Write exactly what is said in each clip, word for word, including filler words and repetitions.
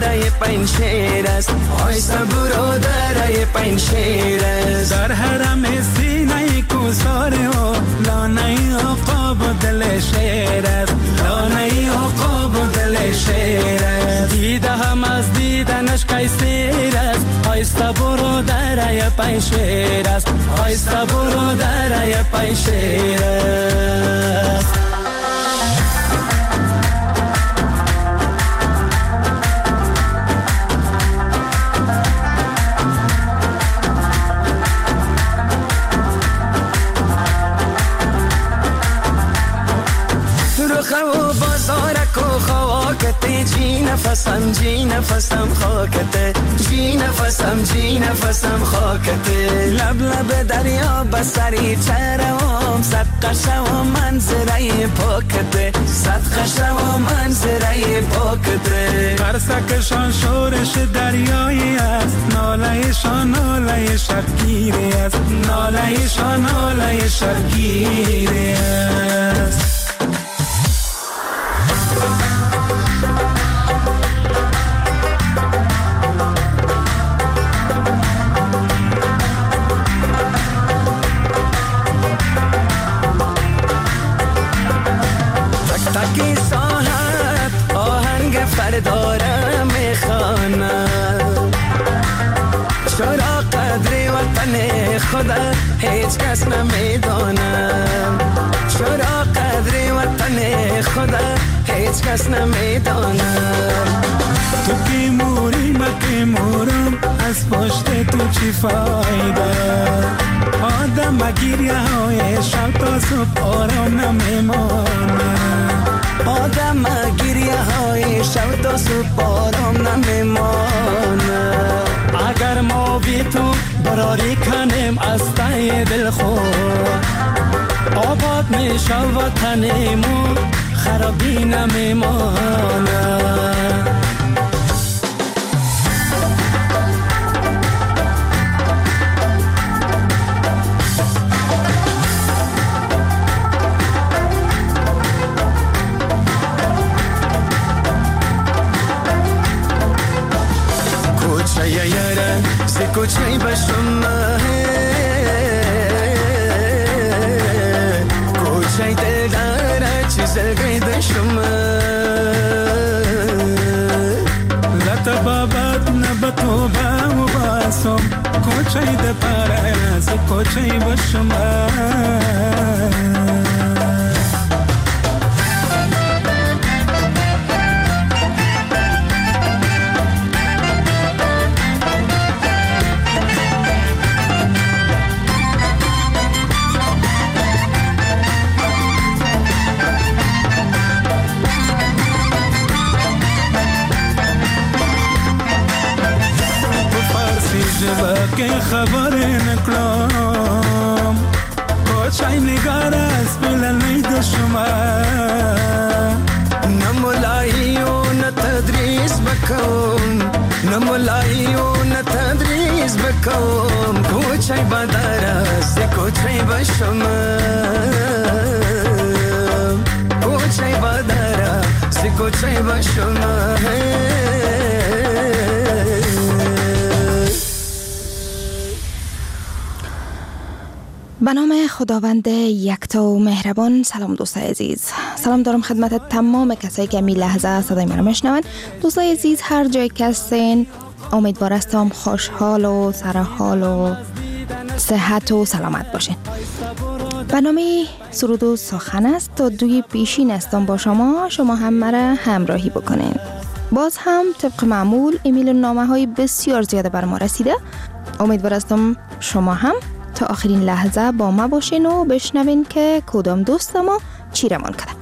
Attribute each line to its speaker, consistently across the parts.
Speaker 1: برای پنشیر است آیسته برادرای پنشیر است
Speaker 2: در حرم سینه کوسار و لانه عقاب و دل شیر است لانه عقاب و دل شیر است دیده هم از دیدنش قیصر است آیسته برادرای پنشیر است آیسته برادرای پنشیر است
Speaker 1: خو بازارک و خواکت جی نفسم جی نفسم خاکت جی نفسم جی نفسم خاکت لب لب دریا بسری چرم صدقه شو منظره پاکت صدقه شو منظره پاکت
Speaker 2: قرصکشان شورش دریایی است ناله شان ناله شبگیری است ناله شان ناله شبگیری است
Speaker 1: تکی ساحت آهنگ فردارم میخوانم چرا قدر وطن خدا هیچ کس نمیدانم چرا قدر وطن خدا هیچ کس نمیدانم
Speaker 2: تو کی موری من کی مورم از پشت تو چی فایده آدم گیریه های شب تا صبح آرام نمیمانم
Speaker 1: آدم گیریه های شب تا صبح آرام نمیمانم
Speaker 2: اگر ما بی تو براری کنیم از ته دل خود آباد میشه وطنمون خرابی نمیمانم
Speaker 1: کوچه بشم کوچه دل داره چیز گیدشم
Speaker 2: لطه بابت نبتو با و باسم کوچه ده پاره از کوچه بشم که خبر نکلام کوچای نگار از بلن نید شما
Speaker 1: نمولایی و نتدریس بکم نمولایی و نتدریس بکم کوچای بدر است کوچای بشم کوچای بدر است کوچای بشم
Speaker 3: به نام خداوند یکتا و مهربان. سلام دوستای عزیز، سلام دارم خدمت تمام کسایی که می لحظه صدای من رو میشنون. دوستای عزیز هر جای که هستین امیدوار هستم خوشحال و سرحال و صحت و سلامت باشین. برنامه سرود و سخن است تا دوی پیشین هستم با شما شما هم مرا همراهی بکنین. باز هم طبق معمول ایمیل و نامه های بسیار زیاده بر ما رسیده. امیدوار هستم شما هم تا آخرین لحظه با ما باشین و بشنوین که کدام دوست ما چی رمان کرده.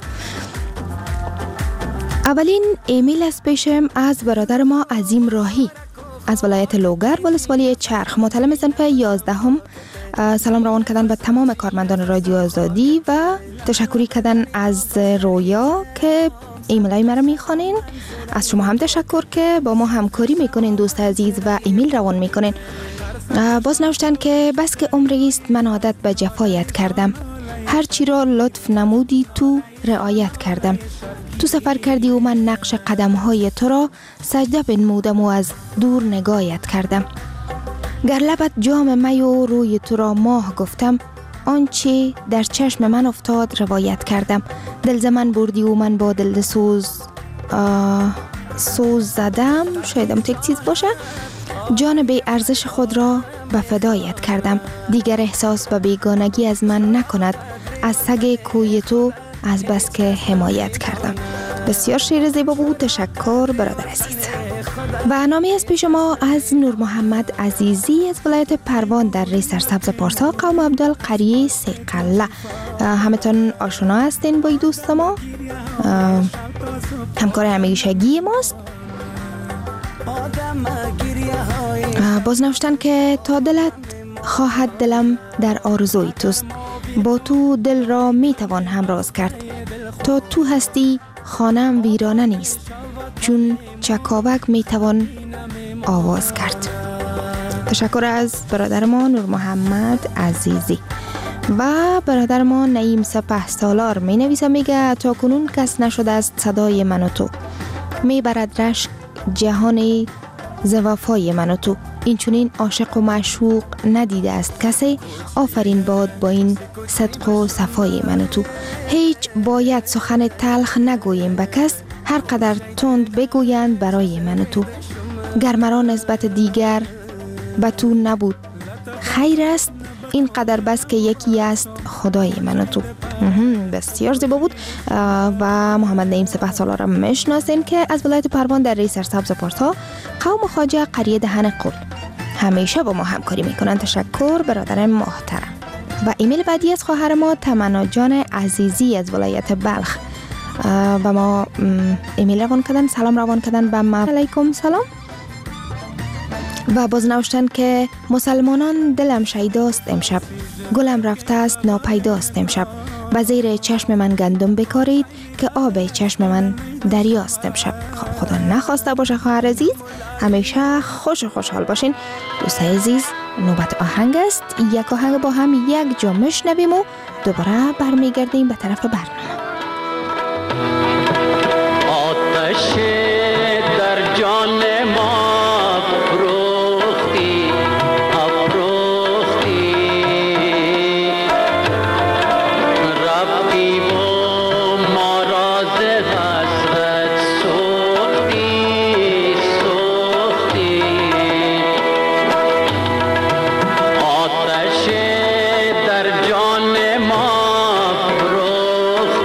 Speaker 3: اولین ایمیل از پیشم از برادر ما عظیم راهی از ولایت لوگر ولسوالی چرخ. مطلع میزن په یازدهم سلام روان کردن به تمام کارمندان رادیو آزادی و تشکری کردن از رویا که ایمیل های مرا میخوانین. از شما هم تشکر که با ما همکاری میکنین دوست عزیز و ایمیل روان میکنین. باز نوشتن که بس که عمری است من عادت به جفایت کردم. هر هرچی را لطف نمودی تو رعایت کردم. تو سفر کردی و من نقش قدمهای تو را سجده بنمودم و از دور نگاهت کردم. گر لبت جام می و روی تو را ماه گفتم، آنچه در چشم من افتاد روایت کردم. دل ز من بردی و من با دل سوز سوز زدم، شایدم تک چیز باشه. جان بی ارزش خود را به فدایت کردم. دیگر احساس به بیگانگی از من نکند، از سگ کوی تو از بس که حمایت کردم. بسیار شعر زیبا بود. تشکر برادر عزیز. و نامه از پیش ما از نور محمد عزیزی از ولایت پروان در ری سرسبز پارسا، قوم عبدال، قریه سیقله. همتون آشنا هستین با این دوست ما، همکار همیشگی ماست. باز نوشتن که تا دلت خواهد دلم در آرزوی توست، با تو دل را می توان همراز کرد. تا تو هستی خانم ویرانه نیست، چون چکاوک می توان آواز کرد. تشکر از برادر ما نور محمد عزیزی. و برادر ما نعیم سپه سالار می نویسه، میگه تا کنون کس نشده است صدای من و تو، می برد رشک جهان ز وفای من و تو. این چونین عاشق و معشوق ندیده است کسی، آفرین باد با این صدق و صفای من و تو. هیچ باید سخن تلخ نگوییم به کس، هر قدر تند بگویند برای من و تو. گر مرا نسبت دیگر به تو نبود خیر است، این قدر بس که یکی است خدای من و تو. بسیار زیبا بود. و محمد نعیم سپه سالار را میشناسین که از ولایت پروان در ری سرسبز پارسا، قوم خواجه، قریه دهن قل، همیشه با ما همکاری میکنن. تشکر برادر محترم. و ایمیل بعدی از خواهر ما تمنا جان عزیزی از ولایت بلخ و ما ایمیل روان کردن، سلام روان کردن به ما. علیکم سلام. و باز نوشتن که مسلمانان دلم شیداست امشب، گلم رفته است ناپیداست امشب. و زیر چشم من گندم بکارید که آب چشم من دریاست امشب. خب خدا نخواسته باشه خواهر عزیز، همیشه خوش و خوشحال باشین. دوستای عزیز، نوبت آهنگ است. یک آهنگ با هم یک جا میشنویم و دوباره برمیگردیم به طرف برنامه.
Speaker 4: آتش در جان ما
Speaker 5: در جان ما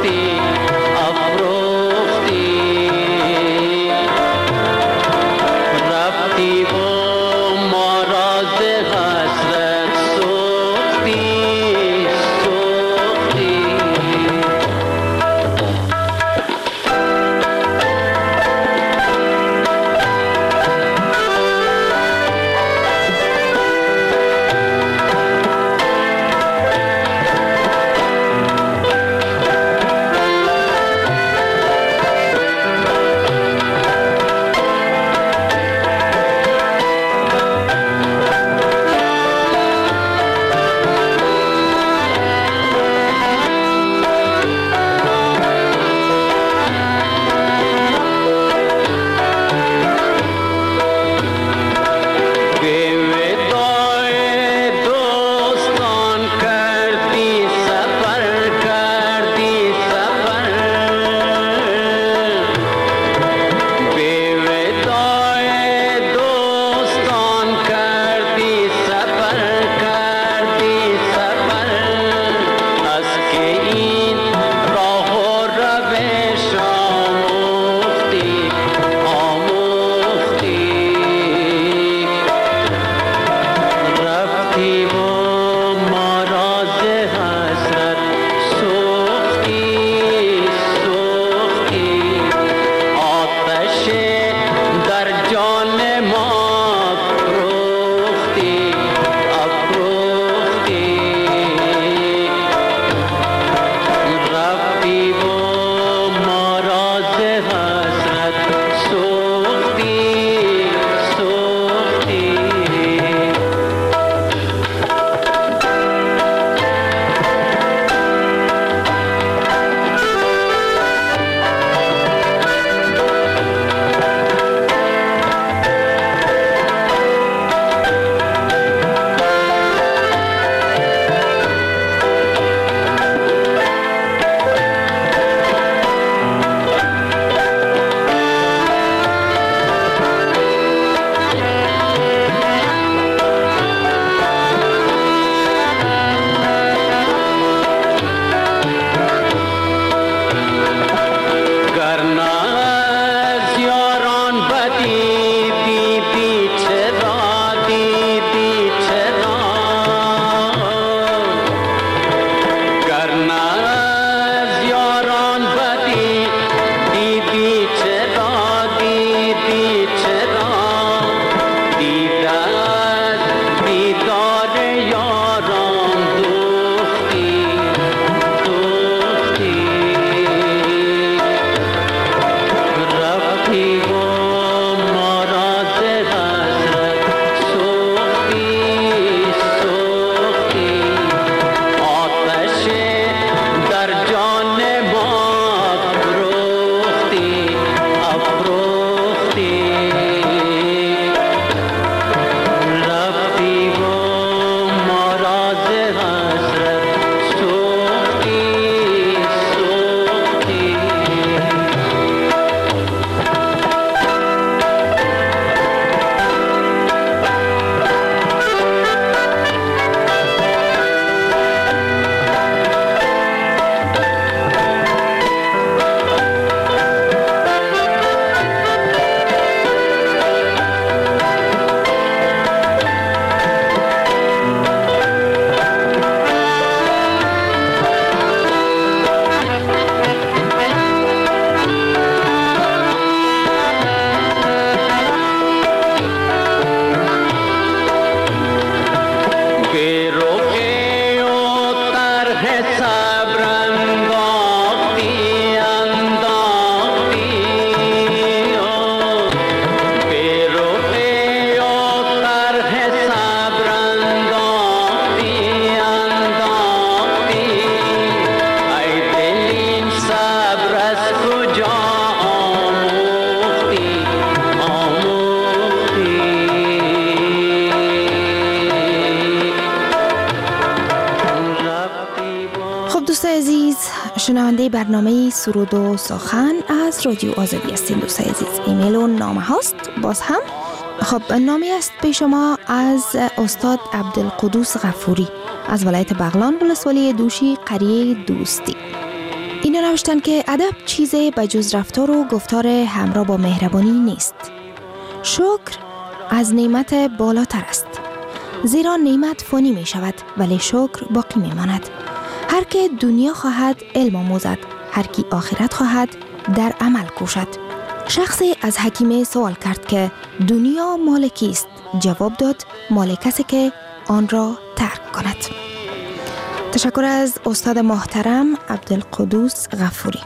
Speaker 3: شنونده برنامه سرود و سخن از رادیو آزادی هستین دوستای عزیز. ایمیل و نامه هاست باز هم. خب نامی است به شما از استاد عبدالقدوس غفوری از ولایت بغلان ولسوالی دوشی قریه دوستی. اینا نوشتن که ادب چیزی بجز رفتار و گفتار همراه با مهربانی نیست. شکر از نعمت بالاتر است، زیرا نعمت فانی می شود ولی شکر باقی می ماند. هر که دنیا خواهد علم آموزد، هر کی آخرت خواهد در عمل کوشد. شخصی از حکیم سوال کرد که دنیا مال کیست؟ جواب داد مال کسی که آن را ترک کند. تشکر از استاد محترم عبدالقدوس غفوری.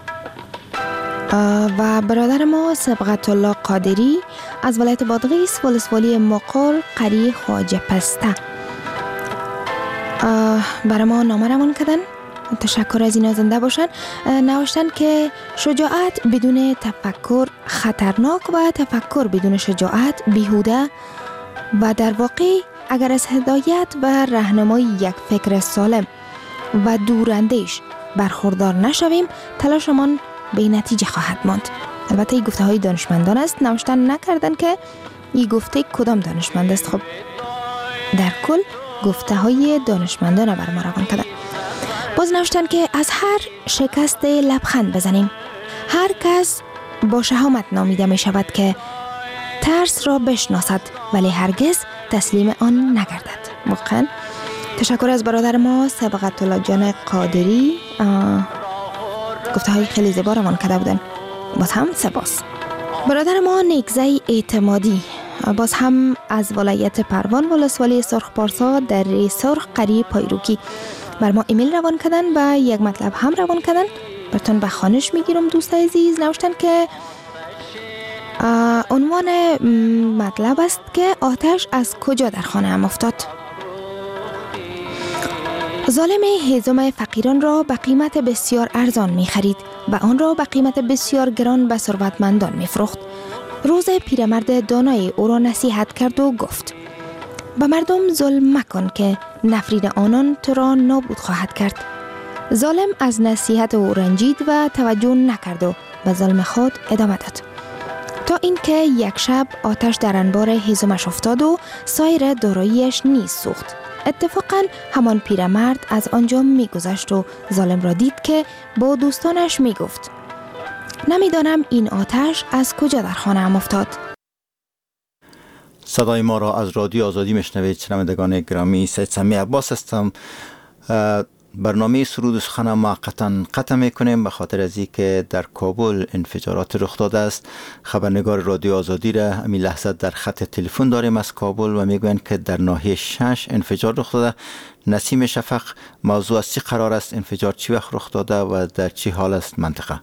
Speaker 3: و برادر ما سبقت الله قادری از ولایت بادغیس ولسوالی مقر قریه خواجه پسته برای ما نامه روان کردن. تشکر از اینا زنده باشن. نوشتن که شجاعت بدون تفکر خطرناک و تفکر بدون شجاعت بیهوده و در واقع اگر از هدایت و راهنمایی یک فکر سالم و دوراندیش برخوردار نشویم تلاشمان به نتیجه خواهد ماند. البته این گفته های دانشمندان است، نوشتن نکردن که این گفته کدام دانشمند است. خب در کل گفته های دانشمندان بر ما روان کردن. باز نوشتن که از هر شکست لبخند بزنیم. هر کس با شهامت نامیده می شود که ترس را بشناسد ولی هرگز تسلیم آن نگردد. واقعا تشکر از برادر ما سبقت الله جان قادری. گفته های خیلی زیبا روان کرده بودن، باز هم سپاس. برادر ما نیکزای اعتمادی باز هم از ولایت پروان ولسوالی سرخ پارسا در سرخ قریه پایروکی بر ما ایمیل روان کردن و یک مطلب هم روان کردن. براتون به خوانش میگیرم دوستای عزیز. نوشتن که عنوان مطلب است که آتش از کجا در خانه هم افتاد. ظالم هیزم فقیران را به قیمت بسیار ارزان می خرید و آن را به قیمت بسیار گران به ثروتمندان می فروخت. روز پیرمرد دانای او را نصیحت کرد و گفت به مردم ظلم مکن که نفرین آنان تو را نابود خواهد کرد. ظالم از نصیحت او رنجید و توجه نکرد و به ظلم خود ادامه داد تا اینکه یک شب آتش در انبار هیزمش افتاد و سایر داراییش نیز سوخت. اتفاقاً همان پیرمرد از آنجا می‌گذشت و ظالم را دید که با دوستانش می‌گفت نمی‌دانم این آتش از کجا در خانه ام افتاد.
Speaker 5: صدای ما را از رادیو آزادی میشنوید. شنوندگان گرامی، سید سمی عباس هستم. برنامه سرود و سخن موقتا قطع میکنیم به خاطر از اینکه در کابل انفجارات رخ داده است. خبرنگار رادیو آزادی را همین لحظه در خط تلفن داریم از کابل و میگویند که در ناحیه شش انفجار رخ داده. نسیم شفق، موضوع از چی قرار است؟ انفجار چی وقت رخ داده و در چی حال است منطقه؟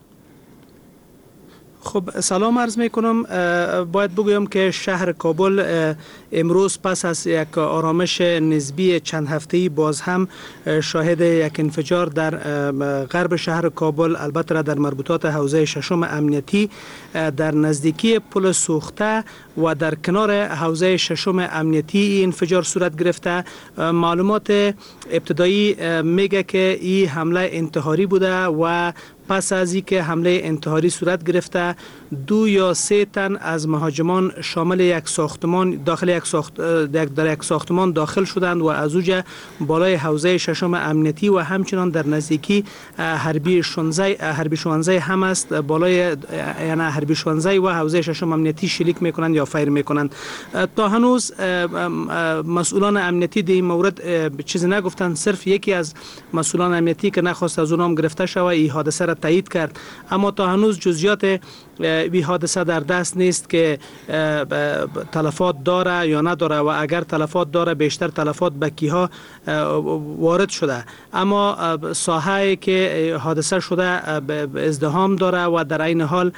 Speaker 6: خب سلام عرض می کنم. باید بگویم که شهر کابل امروز پس از یک آرامش نسبی چند هفته‌ای باز هم شاهد یک انفجار در غرب شهر کابل، البته در مربوطات حوزه ششم امنیتی در نزدیکی پل سوخته و در کنار حوزه ششم امنیتی انفجار صورت گرفته. معلومات ابتدایی میگه که این حمله انتحاری بوده و پس از اینکه حمله انتحاری صورت گرفته دو یا سه تن از مهاجمان شامل یک ساختمان داخل یک ساخت در یک ساختمان داخل شدند و از اوجه بالای حوزه ششم امنیتی و همچنان در نزدیکی حربی شانزده حربی شانزده هم است. بالای یعنی حربی شانزده و حوزه ششم امنیتی شلیک میکنند یا فایر میکنند. تا هنوز مسئولان امنیتی در این مورد چیزی نگفتند. صرف یکی از مسئولان امنیتی که نخواست از اونام گرفته شود این حادثه را تایید کرد، اما تا هنوز جزئیات این حادثه در دست نیست که تلفات داره یا نداره و اگر تلفات داره بیشتر تلفات به کیها وارد شده. اما ساحه‌ای که حادثه شده ازدحام داره و در این حال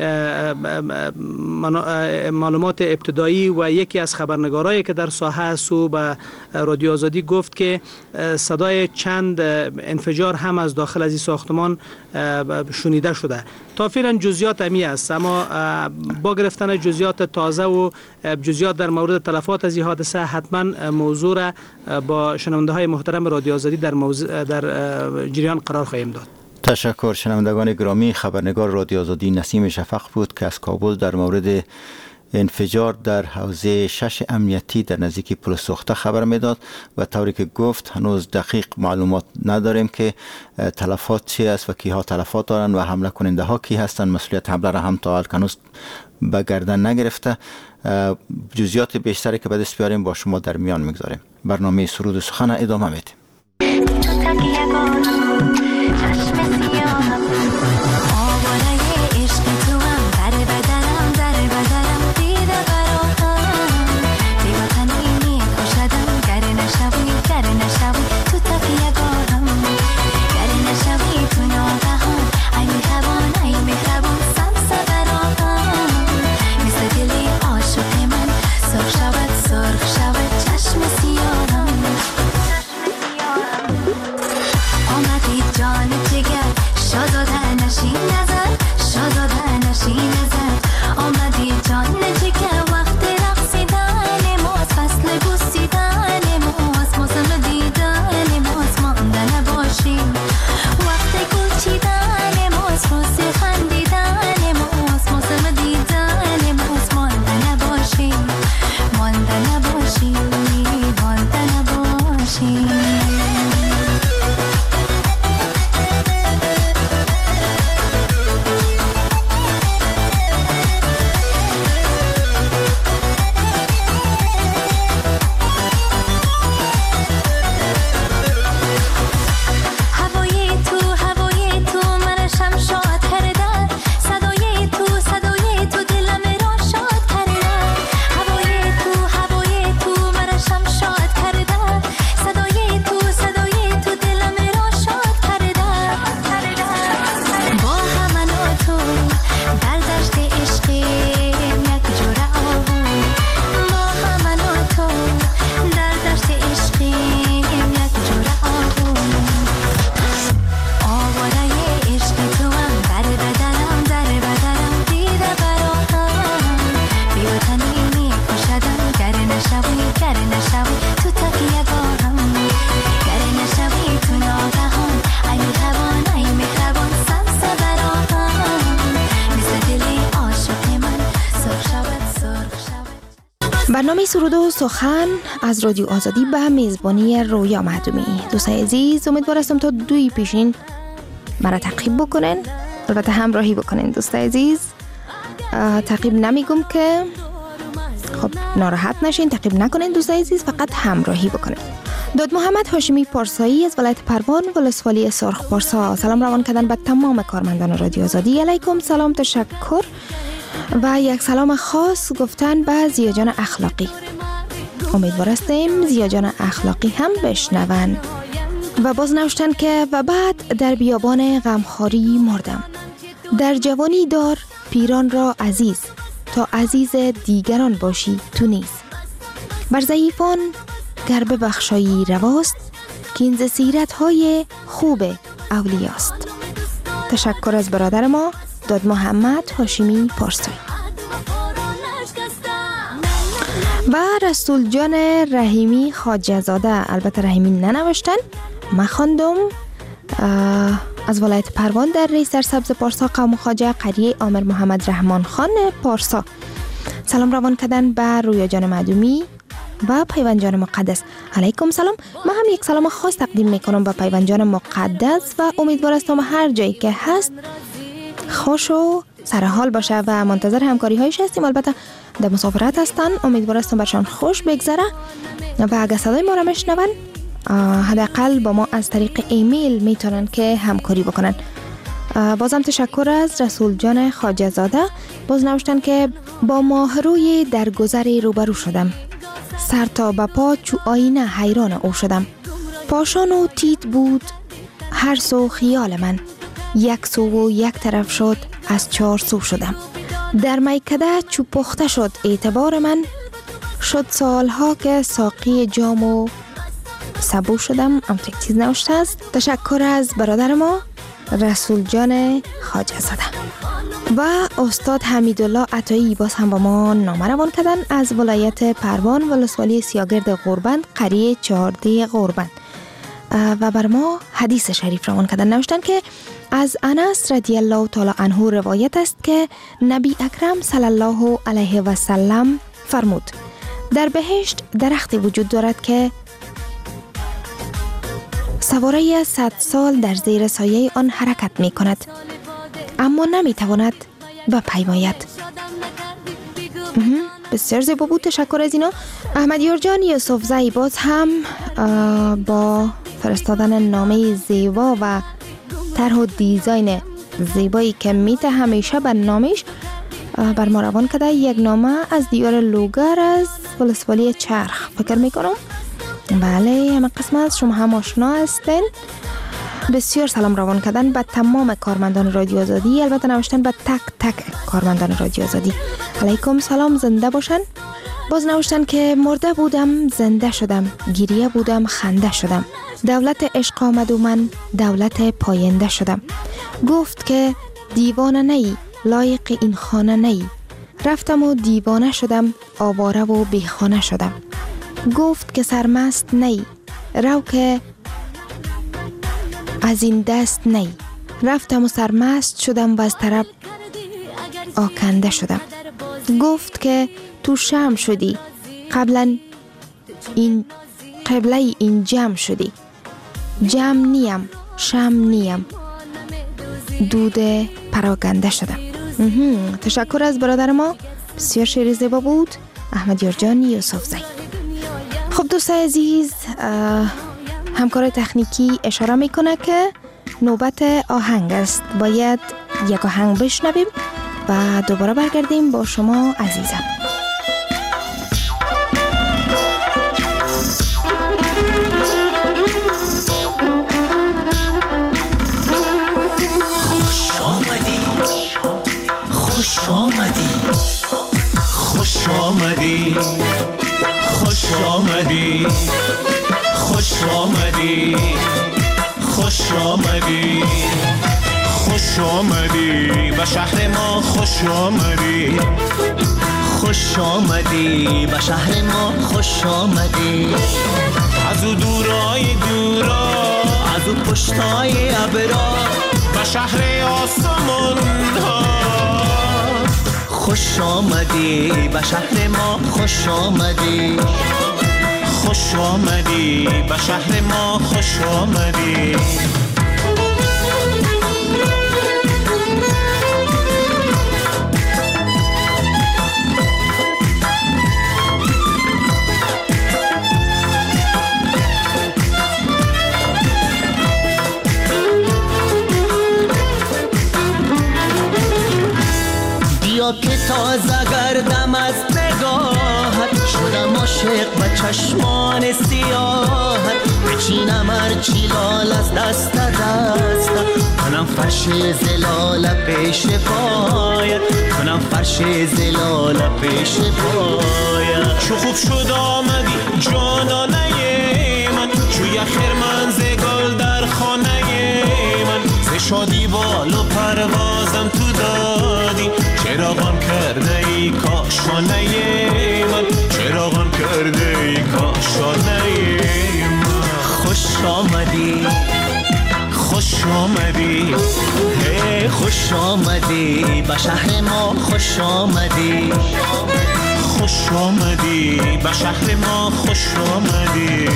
Speaker 6: معلومات ابتدایی و یکی از خبرنگارایی که در ساحه است و به رادیو آزادی گفت که صدای چند انفجار هم از داخل از این ساختمان شنیده شده. تا فعلا جزئیات امی است، اما با گرفتن جزئیات تازه و جزئیات در مورد تلفات از این حادثه حتما موضوع را با شنونده های محترم رادیو آزادی در موضوع در جریان قرار خواهیم داد.
Speaker 5: تشکر. شنوندگان گرامی، خبرنگار رادیو آزادی نسیم شفق بود که از کابل در مورد انفجار در حوزه شش امنیتی در نزدیکی پل سوخته خبر میداد و طوری که گفت هنوز دقیق معلومات نداریم که تلفات چی است و کیها تلفات دارند و حمله کننده ها کی هستند. مسئولیت حمله را هم تا حال هنوز به گردن نگرفته. جزئیات بیشتری که به دست بیاریم با شما در میان میگذاریم. برنامه سرود و سخن ادامه میدیم.
Speaker 3: برنامه سرود و سخن از رادیو آزادی به میزبانی رویا معدومی. دوستای عزیز، امیدوار هستم تا دوی پیشین مرا تعقیب بکنن، البته همراهی بکنن. دوستای عزیز، تعقیب نمیگم که خب ناراحت نشین، تعقیب نکنین دوستای عزیز، فقط همراهی بکنن. داد محمد هاشمی پارسایی از ولایت پروان ولسوالی سرخ پارسا سلام روان کردن به تمام کارمندان رادیو آزادی. علیکم سلام، تشکر و یک سلام خاص گفتن به زیاجان اخلاقی. امیدوار هستیم زیاجان اخلاقی هم بشنون. و باز نوشتن که و بعد در بیابان غمخواری مردم. در جوانی دار پیران را عزیز، تا عزیز دیگران باشی تو نیز. بر ضعیفان گر ببخشایی رواست، که این ز سیرت‌های خوب اولیاست. تشکر از برادر ما داد محمد هاشمی پارسایی. و رسول جان رحیمی خواجه زاده، البته رحیمی ننوشتن، من خواندم، از ولایت پروان در ری سرسبز پارسا قوم خواجه قریه آمر محمد رحمان خان پارسا سلام روان کردن به رویا جان معدومی و پیوند جان مقدس. علیکم سلام. من هم یک سلام خاص تقدیم میکنم به پیوند جان مقدس و امیدوار هستم هر جایی که هست خوش و سرحال باشه و منتظر همکاری هایش هستیم. البته در مسافرت هستن، امیدوار هستم برشان خوش بگذره و اگر صدای ما را میشنون حداقل با ما از طریق ایمیل میتونن که همکاری بکنن. بازم تشکر از رسول جان خواجه زاده. باز نوشتن که با ماهروی درگذر روبرو شدم، سر تا به پا چو آینه حیران او شدم. پاشان و تیت بود هر سو خیال من، یک سو و یک طرف شد از چهار سو شدم. در میکده چو پخته شد اعتبار من، شد سالها که ساقی جام و سبو شدم. هم یک چیز نوشته است. تشکر از برادر ما رسول جان خواجه زاده. و استاد حمیدالله عطایی باز هم با ما نامه روان کردن از ولایت پروان ولسوالی سیاگرد غربند قریه چهارده غربند. و بر ما حدیث شریف روان کردن. نوشتن که از انس رضی الله تعالی عنه روایت است که نبی اکرم صلی الله علیه و سلم فرمود در بهشت درختی وجود دارد که سواره صد سال در زیر سایه آن حرکت می کند اما نمی تواند بپیماید. بسیار زیبا بود، تشکر از اینا. احمدیار جان یوسفزئی باز هم با فرستادن نامه زیبا و طرح و دیزاین زیبایی که میته همیشه بر نامش بر ما روان کرده. یک نامه از دیار لوگر از ولسوالی چرخ فکر میکنم. بله همه قسمت شما هم آشنا هستین. بسیار سلام روان کردن به تمام کارمندان رادیو آزادی، البته نوشتن به تک تک کارمندان رادیو آزادی علیکم سلام، زنده باشن. باز نوشتن که مرده بودم زنده شدم، گریه بودم خنده شدم، دولت عشق آمد و من دولت پاینده شدم. گفت که دیوانه نی لایق این خانه نی، رفتم و دیوانه شدم آواره و بیخانه شدم. گفت که سرمست نی رو که از این دست نی، رفتم و سرمست شدم و از طرف آکنده شدم. گفت که تو شم شدی قبلا این قبله این جمع شدی، جمع نیم شم نیم دود پراکنده شدم. تشکر از برادر ما، بسیار شعر زیبا بود احمدیار جان یوسفزئی. خب دوستای عزیز، همکار تکنیکی اشاره میکنه که نوبت آهنگ است، باید یک آهنگ بشنویم و دوباره برگردیم با شما عزیزم.
Speaker 7: خوش آمدی خوش آمدی خوش آمدی خوش آمدی خوش آمدی خوش آمدی به شهر ما، خوش آمدی خوش آمدی به شهر ما، خوش آمدی از او دورای دورا، از او پشتای ابرا به شهر آسمان ها. خوش آمدی به شهر ما، خوش آمدی خوش آمدی به شهر ما، خوش آمدی. بیا که تازه گردم از نگاهت، شدم عاشق به چشمان سیاهت، بچینم هرچی لال از دست دست، کنم فرش زلال پیش پایت، کنم فرش زلال پیش پایت. چو خوب شد آمدی جانانه من، چو یخر من ز گل در خانه من، ز شادی بال و پروازم تو دادی، چراغان کرده ای کاشانه من، چراغان کرده ای کاشانه من. خوش آمدی خوش آمدی هی خوش آمدی به شهر ما، خوش آمدی خوش آمدی به شهر ما، خوش آمدی.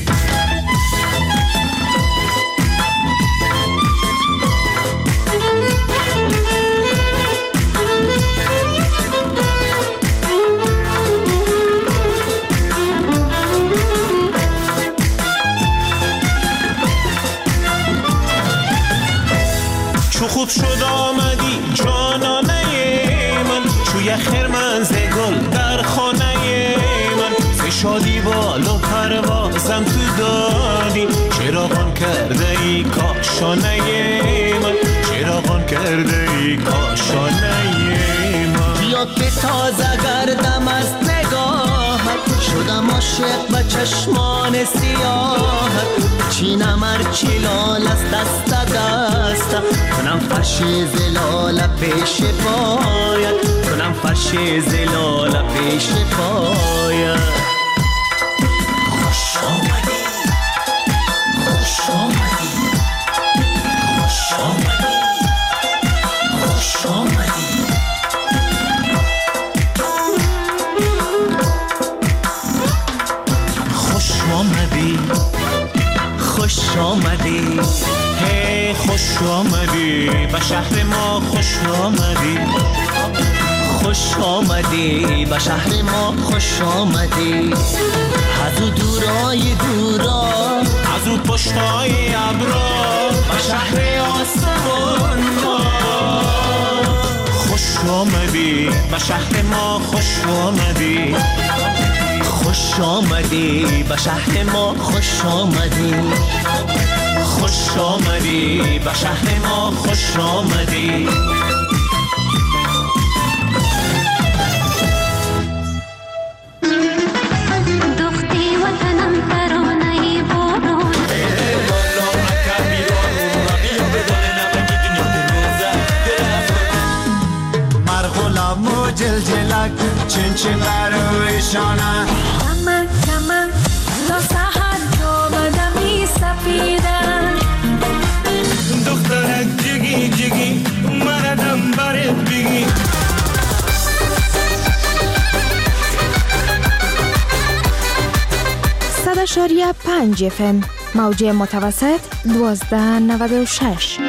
Speaker 7: چو خوب شد آمدی جانانه من، چو یخر من ز گل در خانه من، ز شادی بال و پروازم تو دادی، چراغان کرده ای کاشانه من، چراغان کرده ای کاشانه من. بیا که تازه گردم از نگاهت، شدم عاشق به چشمان سیاهت، چینم هرچی لال از دست دست، کنم فرش زلال پیش پایت، کنم فرش زلال پیش پایت. خوش آمدی خوش آمدی به شهر ما خوش آمدی
Speaker 8: خوش آمدی به شهر ما خوش آمدی از او دورای دورا
Speaker 7: از او پشتای ابرا به شهر آسمان ما خوش آمدی به شهر ما خوش آمدی
Speaker 8: خوش آمدی به شهر ما خوش آمدی
Speaker 7: خوش آمدی به شهر ما خوش آمدی
Speaker 9: دختی وطنم ترانه بارون
Speaker 1: مرغلام و جلجلک چین چین برویشانه
Speaker 9: کمک کمک تا سحر آمدمی سفیدن
Speaker 7: دخترک جگی جگی مردم برت بگی
Speaker 3: صد اشاریه پنج اف ام موجه متوسط دوازده نود و شش.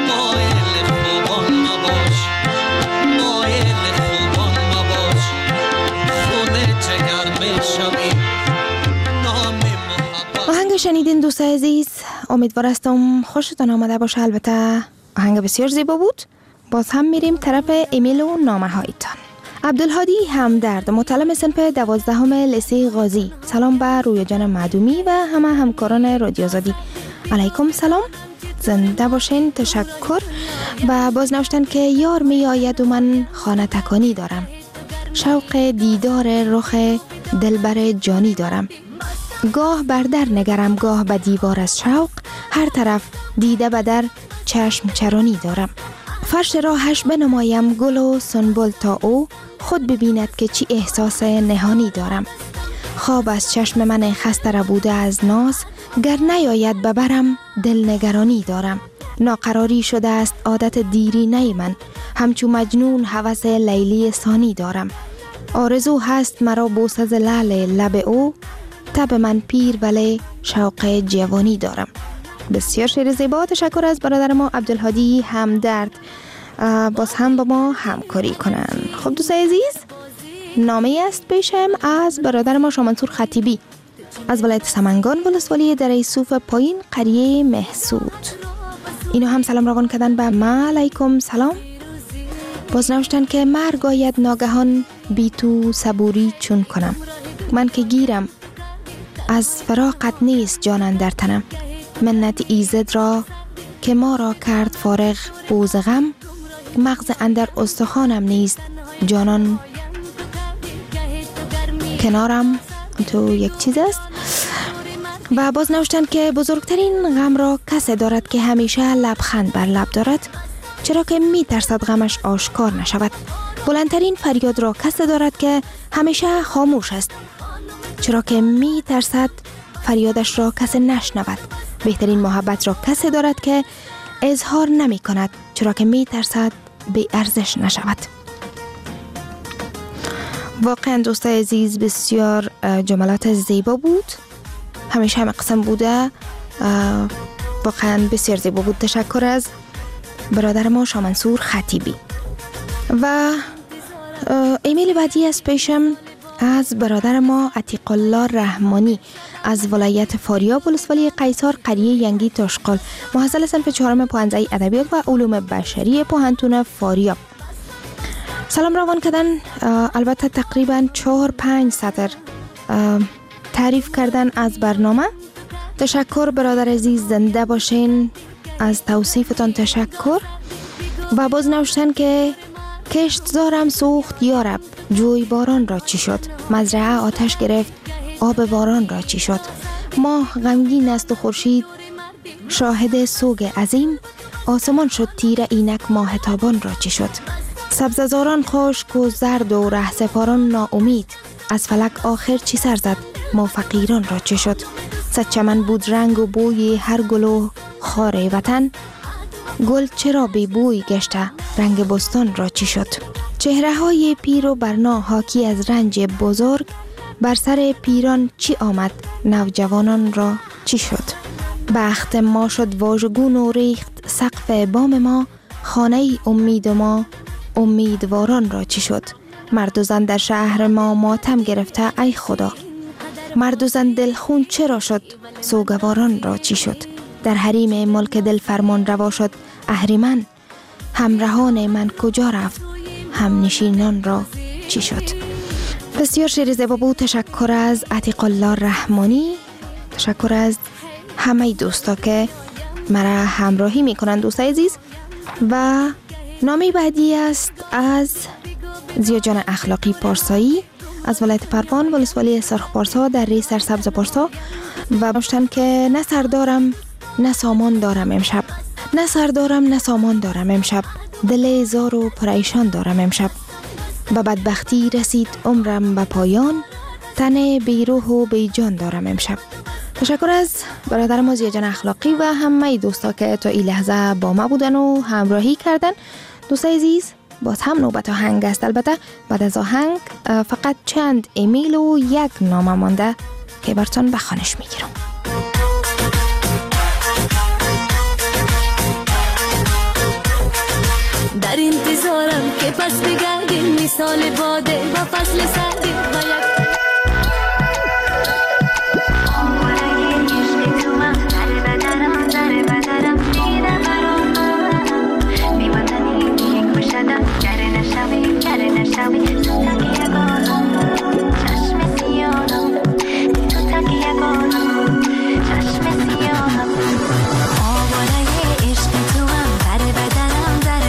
Speaker 3: آهنگ شنیدین دوست عزیز، امیدوار هستم خوشتان آمده باشه. البته آهنگ بسیار زیبا بود. باز هم میریم طرف ایمیل و نامه هایتان. عبدالهادی همدرد، متعلم صنف دوازدهم لیسه غازی. سلام به رویا جان معدومی و همه همکاران رادیو آزادی. علیکم سلام، زنده باشین، تشکر. و باز نوشتن که یار می آید و من خانه تکانی دارم، شوق دیدار رخ دلبر جانی دارم، گاه بر در نگرم گاه به دیوار از شوق، هر طرف دیده به در چشم چرانی دارم، فرش راهش بنمایم گل و سنبل تا او خود ببیند که چی احساس نهانی دارم، خواب از چشم من خسته ربوده از ناز، گر نیاید ببرم دل نگرانی دارم، ناقراری شده است عادت دیرینه من، همچو مجنون هوس لیلی ثانی دارم، آرزو هست مرا بوس از لعل لب او، تب من پیر ولی شوق جوانی دارم. بسیار شعر زیبا. تشکر از برادر ما عبدالهادی همدرد، باز هم با ما همکاری کنن. خب دوست عزیز، نامه است پیشم از برادر ما شامنصور خطیبی از ولایت سمنگان ولسوالی دره صوف پایین قریه محسود. اینو هم سلام روان کردن به ما. علیکم سلام. باز نوشتن که مرگ آید ناگهان بی تو صبوری چون کنم، من که گیرم از فراقت نیست جانان در تنم، منت ایزد را که ما را کرد فارغ بوز غم، مغز اندر استخوانم نیست جانان کنارم. تو یک چیز است. و باز نوشتن که بزرگترین غم را کسی دارد که همیشه لبخند بر لب دارد، چرا که می ترسد غمش آشکار نشود. بلندترین فریاد را کسی دارد که همیشه خاموش است، چرا که می ترسد فریادش را کسی نشنود. بهترین محبت را کسی دارد که اظهار نمی کند، چرا که می ترسد بی ارزش نشود. واقعا دوست عزیز بسیار جملات زیبا بود، همیشه همه قسم بوده، واقعا بسیار زیبا بود. تشکر از برادر ما شامنصور خطیبی. و ایمیل بعدی از پیشم از برادر ما عتیق الله رحمانی از ولایت فاریاب ولسوالی قیصر قریه ینگی تاشقال، محصل صنف چهارم پوهنځی ادبیات و علوم بشری پوهنتون فاریاب. سلام روان کردن، البته تقریبا چهار پنج سطر تعریف کردن از برنامه. تشکر برادر عزیز، زنده باشین، از توصیفتان تشکر. و باز نوشتن که کشت زارم سوخت یارب، جوی باران را چی شد، مزرعه آتش گرفت آب باران را چی شد، ماه غمگین است و خورشید شاهد سوگ عظیم، آسمان شد تیره اینک ماه تابان را چی شد، سبززاران خشک و زرد و ره سپاران ناامید، از فلک آخر چی سر زد ما فقیران را چی شد، صد چمن بود رنگ و بوی هر گل و خار وطن، گل چرا بی بوی گشته رنگ بستان را چی شد، چهره های پیر و برنا حاکی از رنج بزرگ، بر سر پیران چی آمد نوجوانان را چی شد. بخت ما شد واژگون و ریخت سقف بام ما. خانه امید ما امیدواران را چی شد؟ مرد و زن در شهر ما ماتم گرفته ای خدا. مرد و زن دلخون چرا شد؟ سوگواران را چی شد؟ در حریم ملک دل فرمان روا شد اهریمن. همراهان من کجا رفت؟ هم نشینان را چی شد؟ بسیار شعر زیبا بود. تشکر از عتیق الله رحمانی. تشکر از همه دوستا که مرا همراهی میکنند. دوستای عزیز، و نامی بعدی است از زیاجان اخلاقی پارسایی از ولایت پروان، ولسوالی سرخ پارسا در ری سرسبز پارسا، و باشتن که نه سر دارم نه سامان دارم امشب، نه سر دارم نه سامان دارم امشب، دل زار و پریشان دارم امشب. به بدبختی رسید عمرم به پایان، تن بیروح و بیجان دارم امشب. تشکر از برادر ما زیاجان اخلاقی و همه دوستا که تا این لحظه با ما بودن و همراهی کردن. دوستای عزیز، باز هم نوبت آهنگ است. البته بعد از آهنگ فقط چند ایمیل و یک نامه مانده که براتون بخوانش میگیرم.
Speaker 9: در انتظارم که پس بگردیم مثال باده و فصل سردی و یک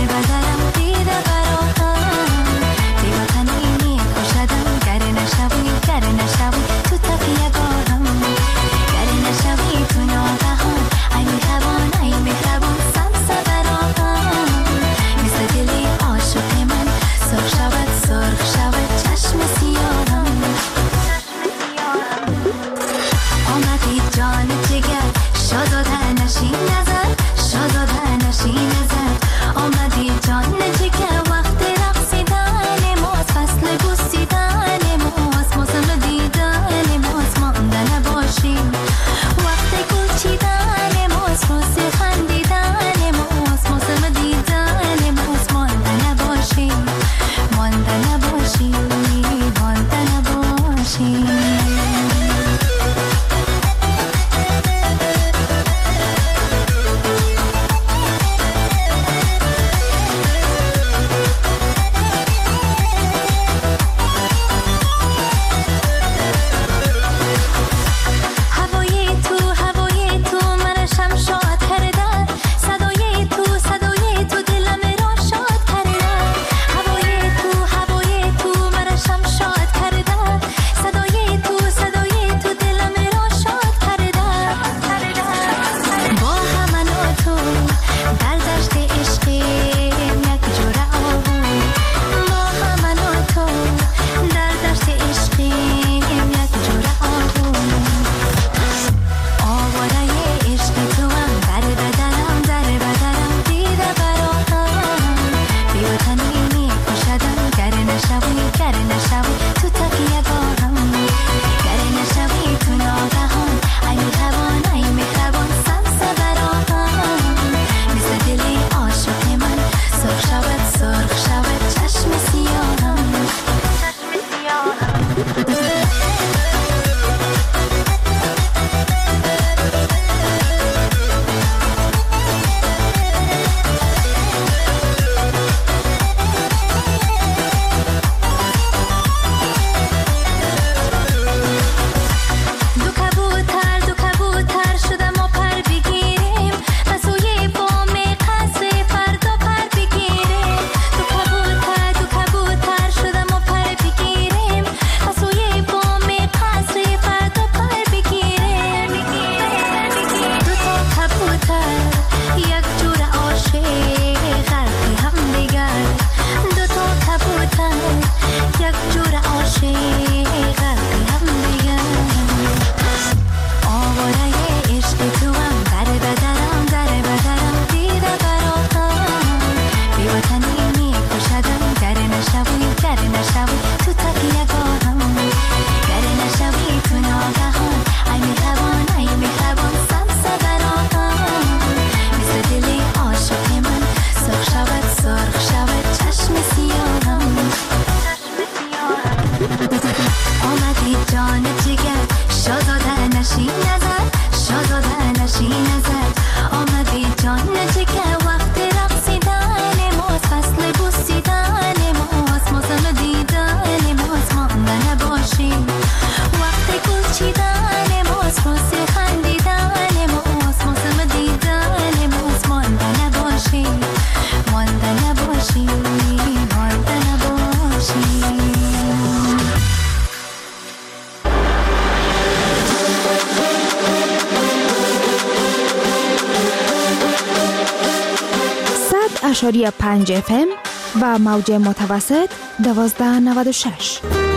Speaker 9: shall we
Speaker 3: اشاری پنج اف ام و موج متوسط دوازده نود و شش.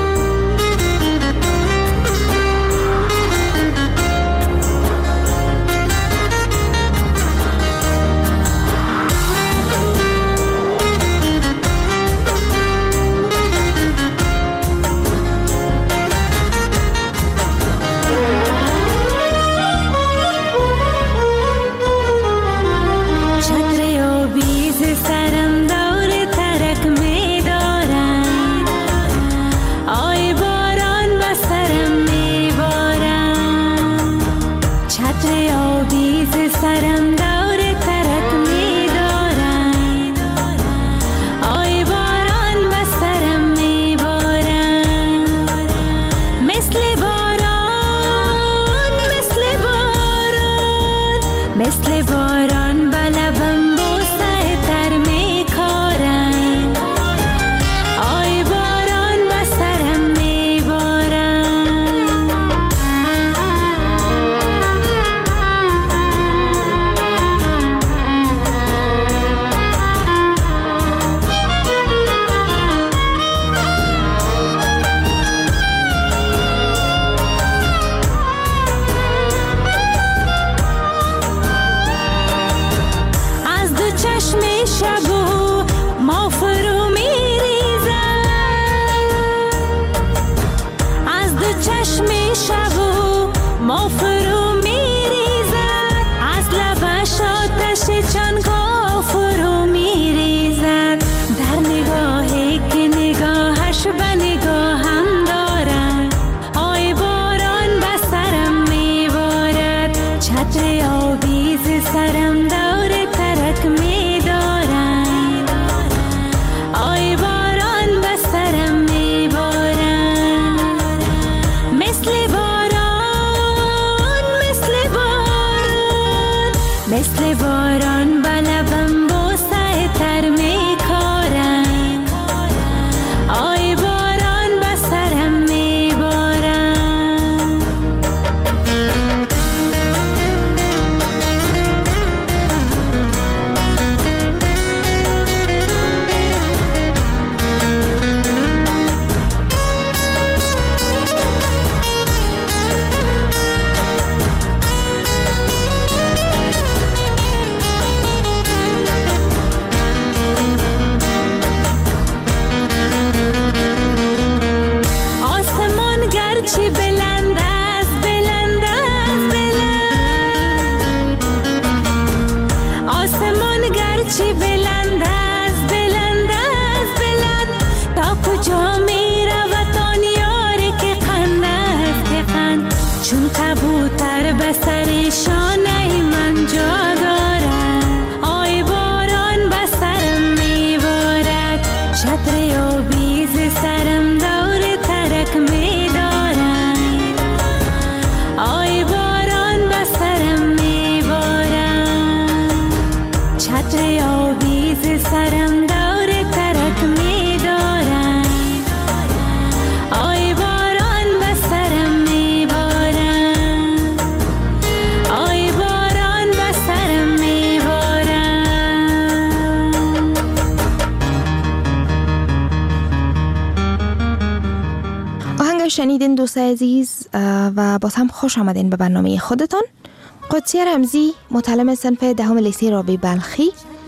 Speaker 3: شنیدین دوست عزیز و باز هم خوش آمدین به برنامه خودتان. قدسیه رمزی متعلم صنف دهم لیسه رابعه بلخی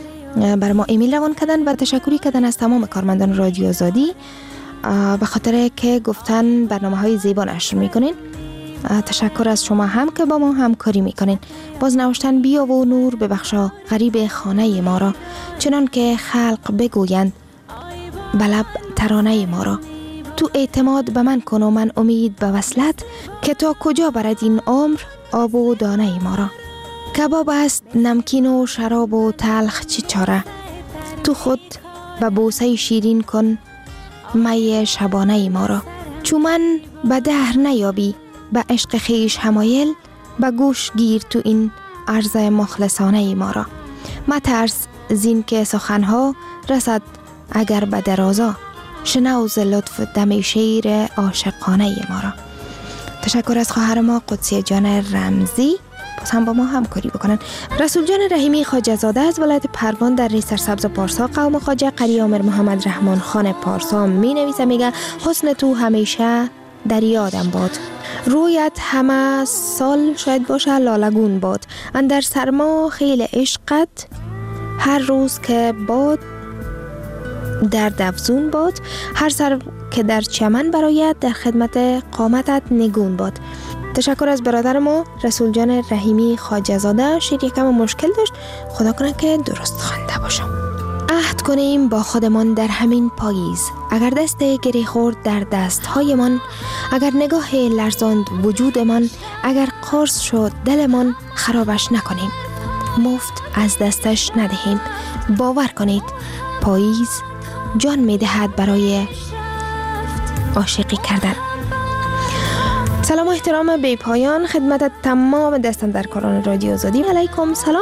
Speaker 3: بر ما ایمیل روان کردن و تشکری کردن از تمام کارمندان رادیو آزادی به خاطر که گفتن برنامه های زیبا نشر میکنین. تشکر از شما هم که با ما همکاری میکنین. باز نوشتن بیا و نور ببخشا غریب خانه ما را، چنان که خلق بگویند بلب ترانه ما را. تو اعتماد به من کن و من امید به وصلت، که تا کجا برد این عمر آب و دانه ما را. کباب است نمکین و شراب و تلخ چی چاره، تو خود به بوسه شیرین کن می شبانه ما را. چو من به دهر نیابی به عشق خیش همایل، به گوش گیر تو این عرض مخلصانه ما را. مترس زین که سخنها رسد اگر به درازا، شنو ز لطف دم شیر عاشقانه ما را. تشکر از خواهر ما قدسیه جان رمزی. باز هم با ما همکاری بکنن. رسول جان رحیمی خواجه زاده از ولایت پروان در ری سرسبز پارسا قوم خواجه قری عامر محمد رحمان خان پارسا می نویسه، میگه حسن تو همیشه در یادم باد، رویت همه سال شاید باشه لالگون باد، اندر سرما خیل عشقت هر روز که باد در دفزون باد، هر سر که در چمن برایت در خدمت قامتت نگون باد. تشکر از برادر ما رسول جان رحیمی خواجه زاده. شیر یکم مشکل داشت، خدا کنه که درست خوانده باشم. عهد کنیم با خودمان در همین پاییز، اگر دست گری خورد در دستهایمان، اگر نگاه لرزاند وجودمان، اگر قرص شد دلمان خرابش نکنیم، مفت از دستش ندهیم. باور کنید پاییز جان میدهد برای عاشقی کردن. سلام و احترام بی پایان خدمت تمام دستاندرکاران رادیو آزادی. علیکم سلام.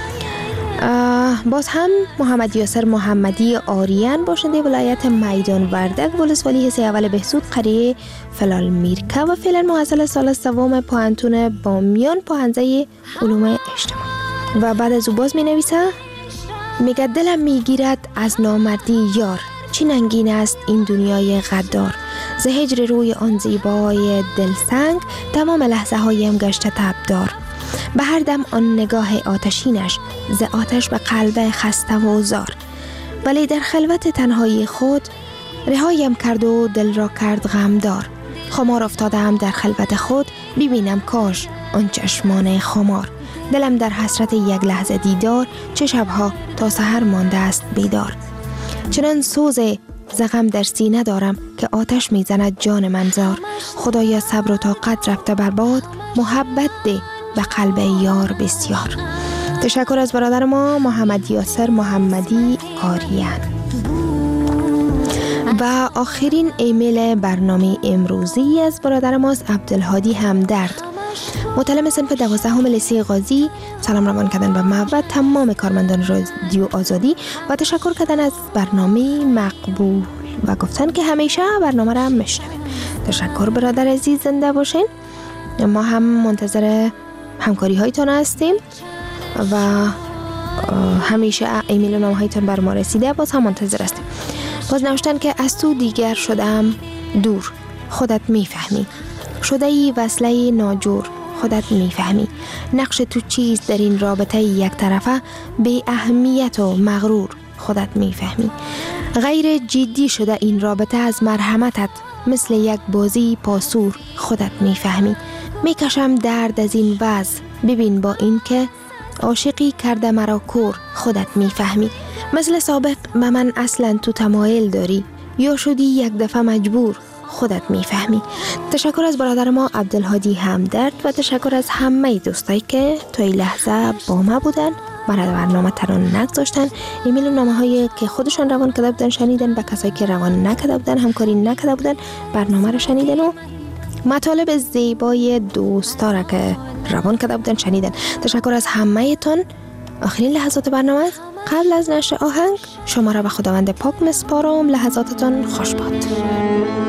Speaker 3: باز هم محمد یاسر محمدی آریان باشنده ولایت میدان وردک ولسوالی حصه اول بهسود قریه فلال میرکه و فعلا محصل سال سوم پوهنتون بامیان پوهنده علوم اجتماعی. و بعد از او باز می نویسه، میگه دلم میگیرد از نامردی یار، چی ننگین است این دنیای غدار، ز هجر روی آن زیبای دلسنگ تمام لحظه هایم گشته تبدار، به هر دم آن نگاه آتشینش ز آتش به قلب خسته و زار، ولی در خلوت تنهایی خود رهایم کرد و دل را کرد غمدار، خمار افتادم در خلوت خود ببینم کاش آن چشمان خمار، دلم در حسرت یک لحظه دیدار چه شبها تا سحر مانده است بیدار، چنان سوز زغم در سینه دارم که آتش میزند جان منظار، خدایا صبر و طاقت رفته برباد، محبت ده به قلب یار بسیار. تشکر از برادر ما محمد یاسر محمدی آریان. و آخرین ایمیل برنامه امروزی از برادر ماست عبدالهادی همدرد، متعلم صنف دوازدهم لیسه قاضی. سلام روان کردن به ما و تمام کارمندان رادیو آزادی و تشکر کردن از برنامه مقبول و گفتن که همیشه برنامه را میشنویم. تشکر برادر عزیز، زنده باشین. ما هم منتظر همکاری هایتان هستیم و همیشه ایمیل و نامه هایتان بر ما رسیده، باز هم منتظر هستیم. باز نوشتن که از تو دیگر شدم دور، خودت میفهمی، شده ای وصله ناجور، خودت میفهمی، نقش تو چیست در این رابطه یک طرفه، بی اهمیت و مغرور، خودت میفهمی، غیر جدی شده این رابطه از مرحمتت، مثل یک بازی پاسور، خودت میفهمی، میکشم درد از این وضع، ببین با این که عاشقی کرده مرا کور، خودت میفهمی، مثل سابق به من اصلا تو تمایل داری، یا شدی یک دفعه مجبور، خودت میفهمی. تشکر از برادر ما عبدالهادی همدرد و تشکر از همه دوستایی که تا این لحظه با ما بودن، برای برنامه تران نگذاشتن. ایمیل و نامه هایی که خودشان روان کرده بودن شنیدن، به کسایی که روان نکرده بودن همکاری نکرده بودن برنامه رو شنیدن و مطالب زیبای دوستا را که روان کرده بودن شنیدن. تشکر از همه تون. آخرین لحظات برنامه است. قبل از نشر آهنگ شما را به خداوند پاک مسپارم. لحظاتتون خوش باد.